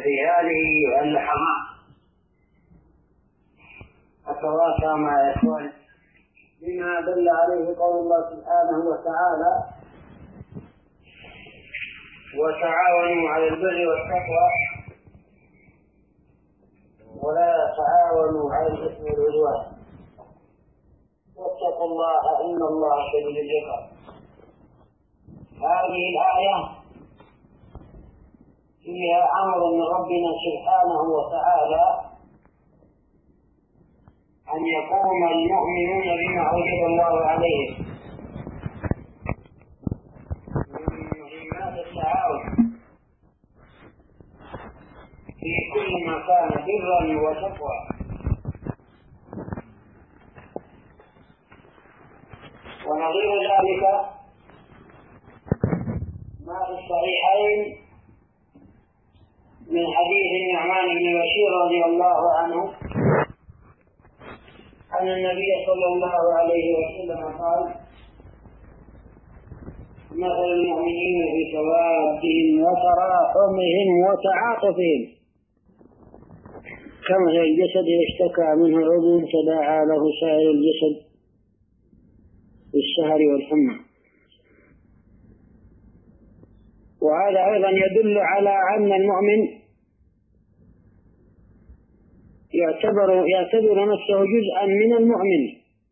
وفي هذه اللحظات أتواصى مع إخواني بما دل عليه قول الله سبحانه وتعالى: وتعاونوا على البر والتقوى ولا تعاونوا على الإثم والعدوان واتقوا الله إن الله شديد العقاب. هذه الآية فيها أمر من ربنا سبحانه وتعالى أن يقوم المؤمنون بما أوجب الله عليهم من مهمات التعاون في كل ما كان برا وتقوى. ونظير ذلك ما في الصحيحين من حديث النعمان بن بشير رضي الله عنه أن النبي صلى الله عليه وسلم قال: مثل المؤمنين في توادهم وتراحمهم وتعاطفهم كمثل الجسد اشتكى منه عضو تداعى له سائر الجسد بالسهر والحمى. وهذا أيضا يدل على أن المؤمن يعتبر نفسه جزءا من المؤمن،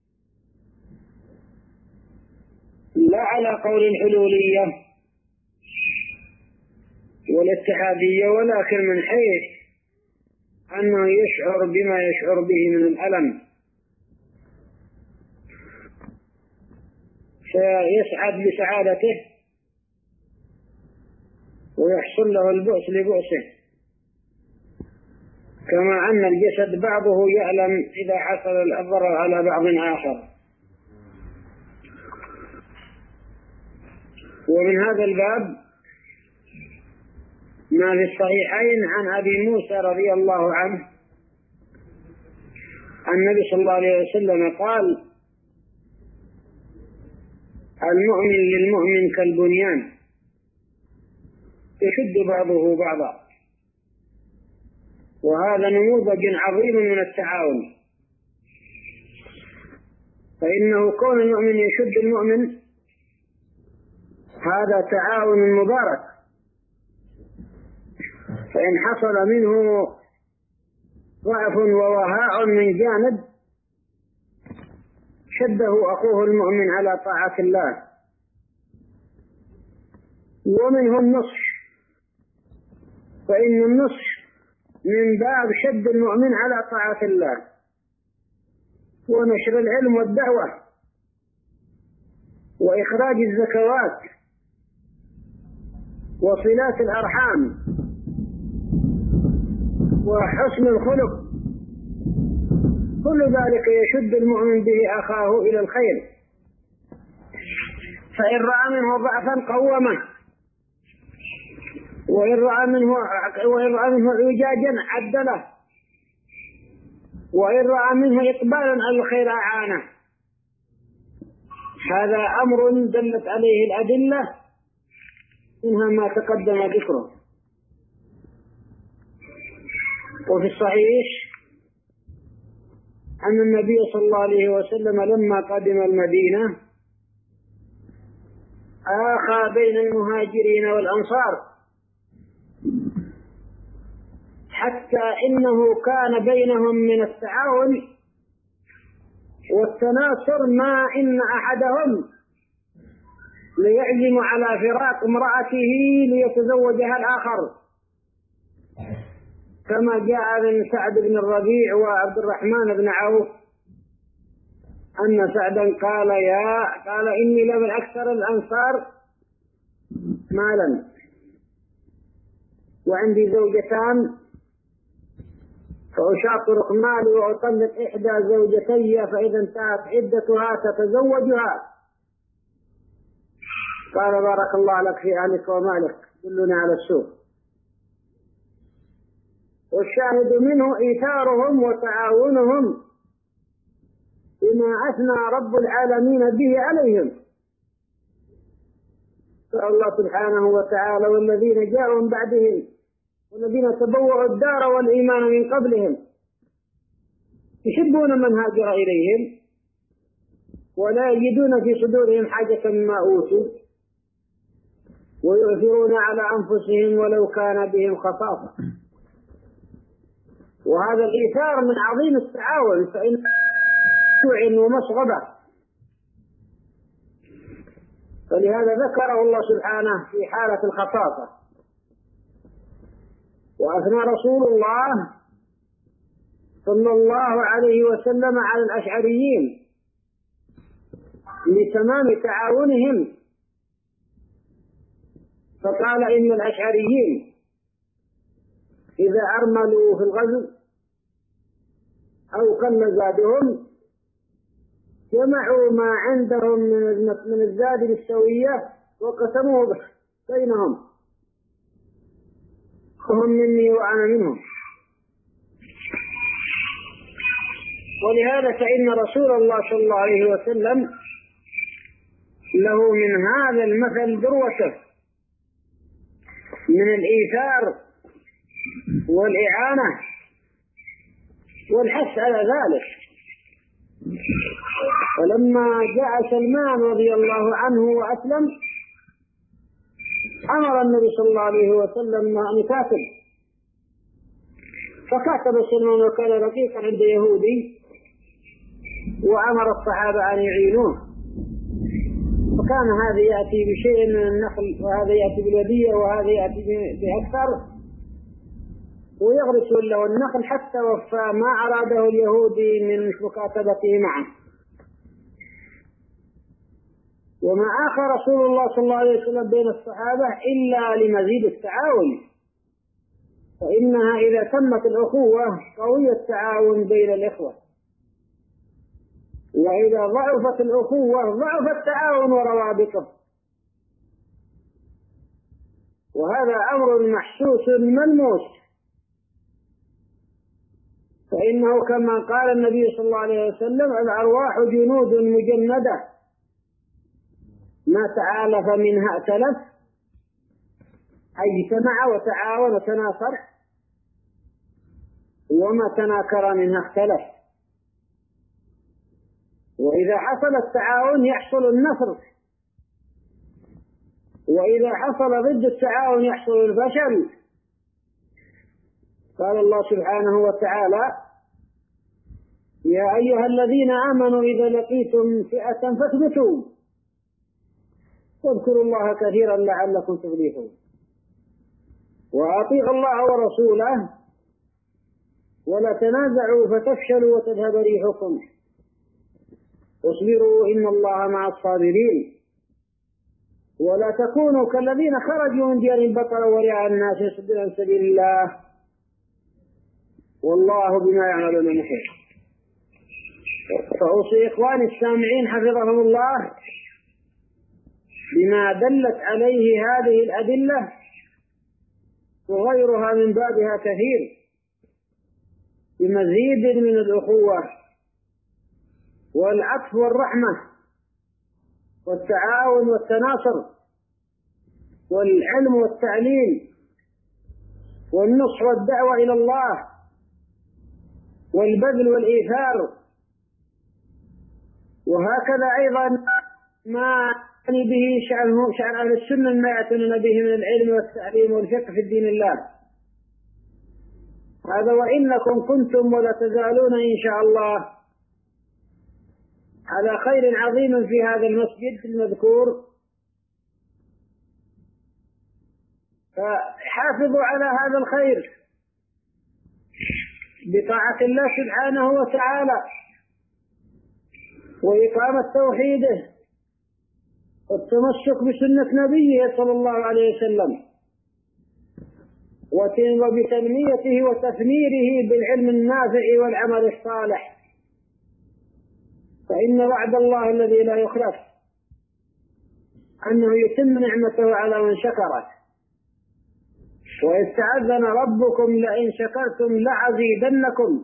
لا على قول الحلولية والاتحادية، ولكن من حيث أنه يشعر بما يشعر به من الألم، فيسعد لسعادته ويحصل له البؤس لبؤسه، كما أن الجسد بعضه يألم إذا حصل الضرر على بعض آخر. ومن هذا الباب ما في الصحيحين عن أبي موسى رضي الله عنه النبي صلى الله عليه وسلم قال: المؤمن للمؤمن كالبنيان يشد بعضه بعضا. وهذا نموذج عظيم من التعاون، فإنه كون المؤمن يشد المؤمن هذا تعاون مبارك، فإن حصل منه ضعف ووهاء من جانب شده أخوه المؤمن على طاعة الله، ومنه النصح، فإن النصح من باب شد المؤمن على طاعة الله ونشر العلم والدعوة وإخراج الزكوات وصلات الأرحام وحسن الخلق، كل ذلك يشد المؤمن به أخاه إلى الخير، فإن رأى منه ضعفا قومه، وإن رأى منه إعجاجا عدله، وإن رأى منه إقبالا على الخير أعانه. هذا أمر دلت عليه الأدلة، منها ما تقدم ذكره. وفي الصحيح أن النبي صلى الله عليه وسلم لما قدم المدينة آخى بين المهاجرين والأنصار، حتى إنه كان بينهم من التعاون والتناصر ما إن أحدهم ليعزم على فراق امرأته ليتزوجها الآخر، كما جاء من سعد بن الربيع وعبد الرحمن بن عوف أن سعدا قال إني لمن أكثر الأنصار مالا وعندي زوجتان، فأشاطر مالي وأطلق إحدى زوجتي، فإذا انتهت عدتها تتزوجها. قال: بارك الله لك في أهلك ومالك، دلنا على السوق. والشاهد منه إيثارهم وتعاونهم بما أثنى رب العالمين به عليهم. قال الله سبحانه وتعالى: والذين جاءوا من بعدهم والذين تبوأوا الدار والإيمان من قبلهم يحبون من هاجر إليهم ولا يجدون في صدورهم حاجة مما أوتوا ويؤثرون على أنفسهم ولو كان بهم خصاصة. وهذا الإيثار من عظيم التعاون، فإن تعن ومصغبة، فلهذا ذكره الله سبحانه في حالة الخصاصة. وأثنى رسول الله صلى الله عليه وسلم على الأشعريين لتمام تعاونهم، فقال إن الأشعريين إذا أرملوا في الغزو أو قل زادهم جمعوا ما عندهم من الزاد بالسوية وقسموه بينهم، هم مني وأنا منهم. ولهذا فإن رسول الله صلى الله عليه وسلم له من هذا المثل ذروته من الإيثار والإعانة والحث على ذلك. ولما جاء سلمان رضي الله عنه وأسلم أمر النبي صلى الله عليه وسلم أن يكاتب، فكاتب سلمان وكان رقيقا عند يهودي وأمر الصحابة أن يعينوه، فكان هذا يأتي بشيء من النخل وهذا يأتي بالودية وهذا يأتي بأكثر ويغرس له النخل حتى وفى ما أراده اليهودي من مكاتبته معه. وما آخى رسول الله صلى الله عليه وسلم بين الصحابة إلا لمزيد التعاون، فإنها إذا تمت الأخوة قوي التعاون بين الإخوة، وإذا ضعفت الأخوة ضعف التعاون وروابطه. وهذا أمر محسوس ملموس، فإنه كما قال النبي صلى الله عليه وسلم الأرواح جنود مجندة ما تعالف منها ائتلف، أي اجتمع وتعاون وتناصر، وما تناكر منها اختلف. وإذا حصل التعاون يحصل النصر، وإذا حصل ضد التعاون يحصل الفشل. قال الله سبحانه وتعالى يا أيها الذين آمنوا إذا لقيتم فئة فاثبتوا واذكروا الله كثيرا لعلكم تفلحون وأطيعوا الله ورسوله ولا تنازعوا فتفشلوا وتذهب ريحكم واصبروا إن الله مع الصابرين ولا تكونوا كالذين خرجوا من ديارهم بطرا ورئاء الناس يصدون عن سبيل الله والله بما يعملون محيط. فأوصي إخواني السامعين حفظهم الله بما دلت عليه هذه الأدلة وغيرها من بابها كثير بمزيد من الأخوة والعطف والرحمة والتعاون والتناصر والعلم والتعليم والنصح والدعوة إلى الله والبذل والإيثار. وهكذا أيضا ما يعني به شأن أهل السنة ما يعتنون به من العلم والتعليم والفقه في الدين الله. هذا وإنكم كنتم ولا تزالون إن شاء الله على خير عظيم في هذا المسجد المذكور، فحافظوا على هذا الخير بطاعة الله سبحانه وتعالى وإقامة توحيده والتمسك بسنة نبيه صلى الله عليه وسلم وبتنميته وتثميره بالعلم النافع والعمل الصالح، فإن وعد الله الذي لا يخلف أنه يتم نعمته على من شكره. وإذ تأذن ربكم لئن شكرتم لأزيدنكم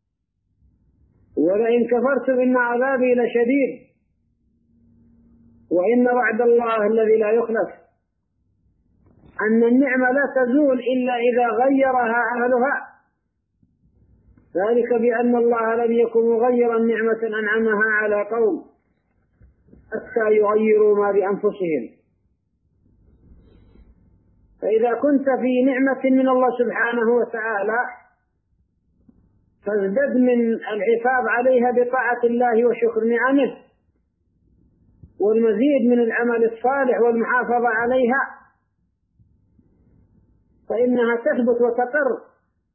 ولئن كفرتم إن عذابي لشديد وإن وعد الله الذي لا يخلف. أن النعمة لا تزول إلا إذا غيرها أهلها، ذلك بأن الله لم يكن مغيرا نعمة أنعمها على قوم حتى يغيروا ما بأنفسهم. فإذا كنت في نعمة من الله سبحانه وتعالى فازدد من الحفاظ عليها بطاعة الله وشكر نعمه، والمزيد من العمل الصالح والمحافظة عليها، فإنها تثبت وتقر،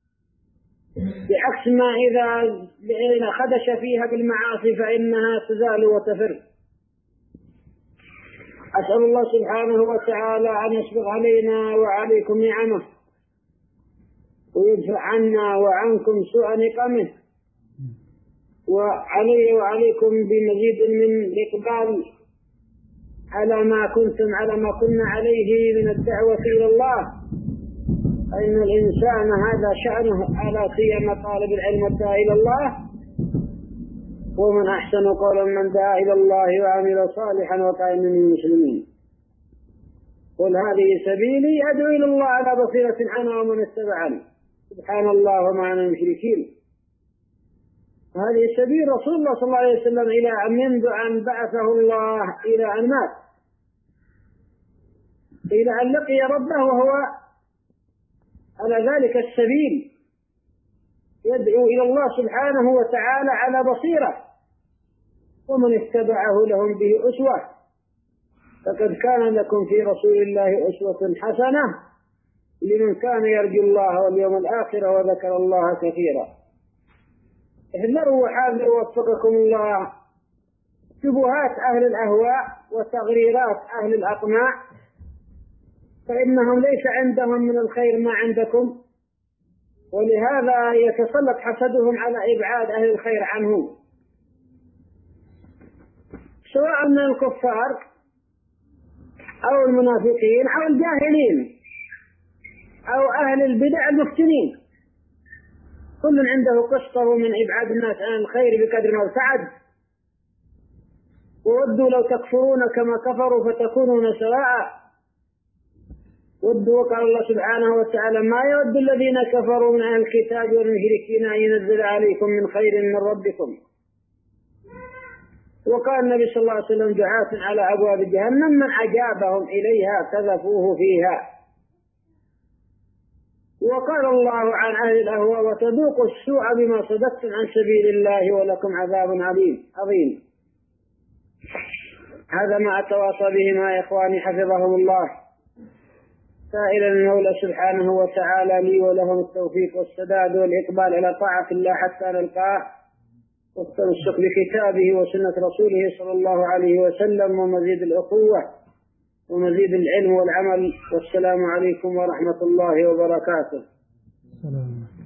بعكس ما إذا خدش فيها بالمعاصي فإنها تزال وتفر. أسأل الله سبحانه وتعالى أن يسبغ علينا وعليكم نعمه، ويدفع عنا وعنكم سوء نقمه، وعلي وعليكم بمزيد من الإقبال على ما كنا عليه من الدعوة إلى الله، فإن الإنسان هذا شأنه على سيما طالب العلم والداعي إلى الله. ومن أحسن قولا من دعا إلى الله وعمل صالحا وقال من المسلمين. قل هذه سبيلي أدعو إلى الله على بصيرة أنا ومن اتبعني سبحان الله وما أنا المشركين. هذه سبيل رسول الله صلى الله عليه وسلم منذ أن بعثه الله إلى أن مات، إلى أن لقي ربه وهو على ذلك السبيل، يدعو إلى الله سبحانه وتعالى على بصيرة، ومن اتبعه لهم به أسوة. فقد كان لكم في رسول الله أسوة حسنة لمن كان يرجو الله واليوم الآخر وذكر الله كثيرا. احذروا وحاذروا وفقكم الله شبهات أهل الأهواء وتغريرات أهل الأطماع، فإنهم ليس عندهم من الخير ما عندكم، ولهذا يتسلط حسدهم على إبعاد أهل الخير عنهم، سواء من الكفار أو المنافقين أو الجاهلين أو أهل البدع المفتنين، كل عنده قصته من إبعاد الناس عن الخير بقدر ما ابتعد. وودوا لو تكفرون كما كفروا فتكونون سواء. ودوا وقال الله سبحانه وتعالى ما يود الذين كفروا من أهل الكتاب والمشركين أن ينزل عليكم من خير من ربكم. وقال النبي صلى الله عليه وسلم دعاة على أبواب جهنم من أجابهم إليها كذفوه فيها. وقال الله عن أهل الأهواء وتذوقوا السوء بما صددتم عن سبيل الله ولكم عذاب عظيم. هذا ما أتواصى به مع إخواني حفظهم الله، سائلا المولى سبحانه وتعالى لي ولهم التوفيق والسداد والإقبال على طاعة الله حتى نلقاه، والتمسك بكتابه وسنة رسوله صلى الله عليه وسلم، ومزيد الأخوة ومزيد العلم والعمل. والسلام عليكم ورحمة الله وبركاته.